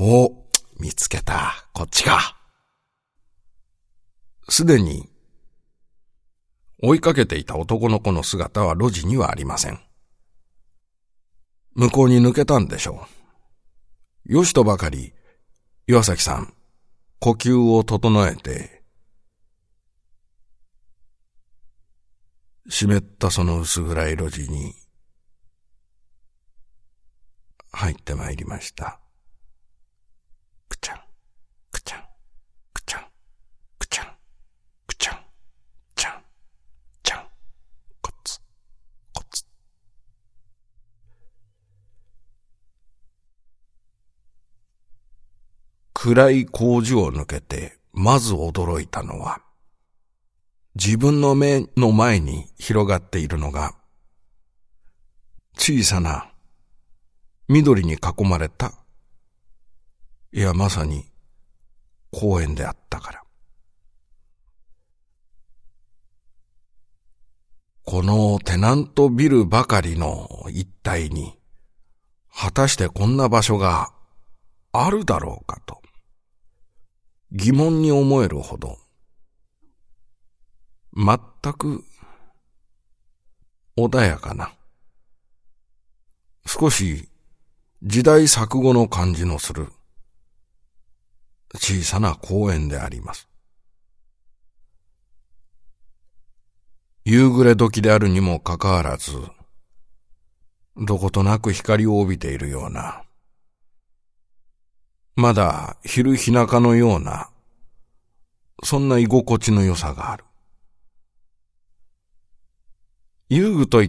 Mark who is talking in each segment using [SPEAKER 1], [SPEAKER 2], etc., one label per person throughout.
[SPEAKER 1] お、見つけた。こっちか。すでに追いかけていた男の子の姿は路地にはありません。向こうに抜けたんでしょう。よしとばかり、岩崎さん、呼吸を整えて、湿ったその薄暗い路地に入ってまいりました。くちゃん、くちゃん、くちゃん、くちゃん、くちゃん、ちゃん、ちゃん、こつ、こつ。暗い工事を抜けて、まず驚いたのは、自分の目の前に広がっているのが、小さな緑に囲まれた、いやまさに公園であったから。このテナントビルばかりの一帯に、果たしてこんな場所があるだろうかと、疑問に思えるほど、全く穏やかな、少し時代錯誤の感じのする小さな公園であります。夕暮れ時であるにもかかわらず、どことなく光を帯びているような、まだ昼日中のような、そんな居心地の良さがある。遊具といって、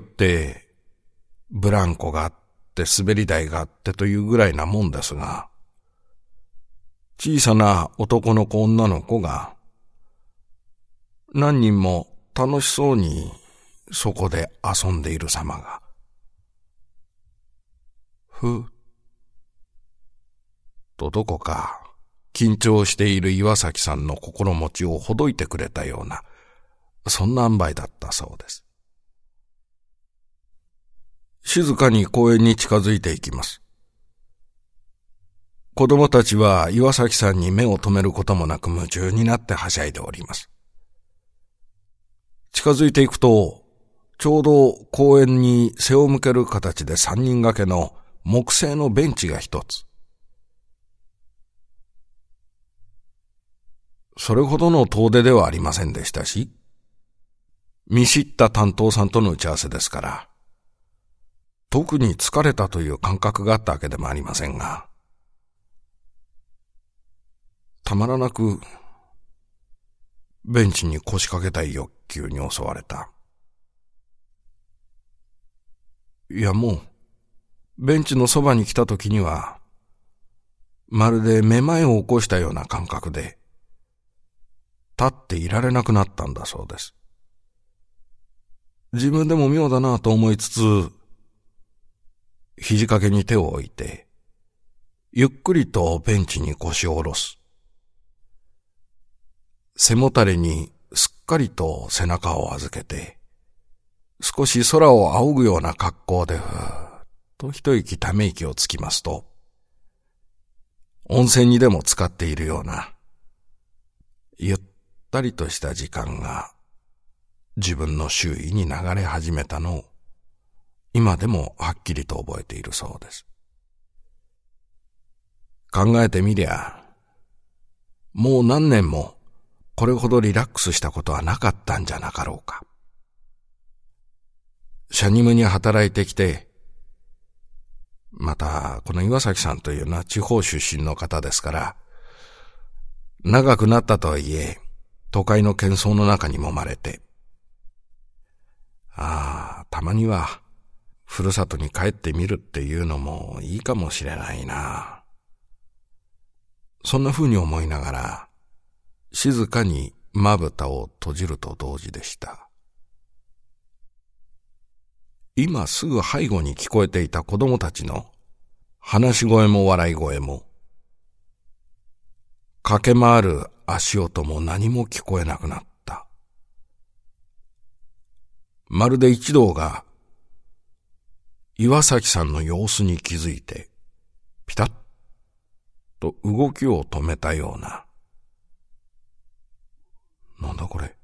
[SPEAKER 1] ブランコがあって滑り台があってというぐらいなもんですが、小さな男の子女の子が、何人も楽しそうにそこで遊んでいる様が、ふっとどこか緊張している岩崎さんの心持ちをほどいてくれたような、そんな塩梅だったそうです。静かに公園に近づいていきます。子供たちは岩崎さんに目を留めることもなく夢中になってはしゃいでおります。近づいていくと、ちょうど公園に背を向ける形で3人掛けの木製のベンチが一つ。それほどの遠出ではありませんでしたし、見知った担当さんとの打ち合わせですから、特に疲れたという感覚があったわけでもありませんが、たまらなくベンチに腰掛けたい欲求に襲われた。いやもう、ベンチのそばに来た時には、まるでめまいを起こしたような感覚で、立っていられなくなったんだそうです。自分でも妙だなと思いつつ、肘掛けに手を置いて、ゆっくりとベンチに腰を下ろす。背もたれにすっかりと背中を預けて、少し空を仰ぐような格好でふーっと一息ため息をつきますと、温泉にでも浸かっているような、ゆったりとした時間が自分の周囲に流れ始めたのを、今でもはっきりと覚えているそうです。考えてみりゃ、もう何年もこれほどリラックスしたことはなかったんじゃなかろうか。シャニムに働いてきて、またこの岩崎さんというのは地方出身の方ですから、長くなったとはいえ、都会の喧騒の中に揉まれて、たまにはふるさとに帰ってみるっていうのもいいかもしれないな。そんな風に思いながら、静かにまぶたを閉じると同時でした。今すぐ背後に聞こえていた子供たちの話し声も笑い声も、駆け回る足音も何も聞こえなくなった。まるで一同が岩崎さんの様子に気づいて、ピタッと動きを止めたような。なんだこれ。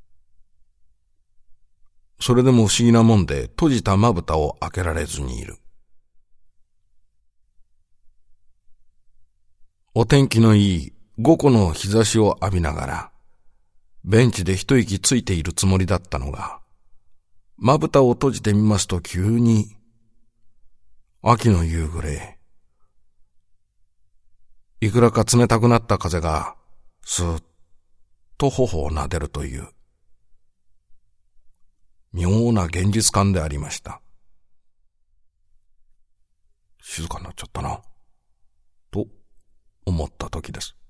[SPEAKER 1] それでも不思議なもんで閉じたまぶたを開けられずにいる。お天気のいい午後の日差しを浴びながら、ベンチで一息ついているつもりだったのが、まぶたを閉じてみますと急に、秋の夕暮れ、いくらか冷たくなった風が、スーッと頬を撫でるという、妙な現実感でありました。静かになっちゃったな、と思った時です。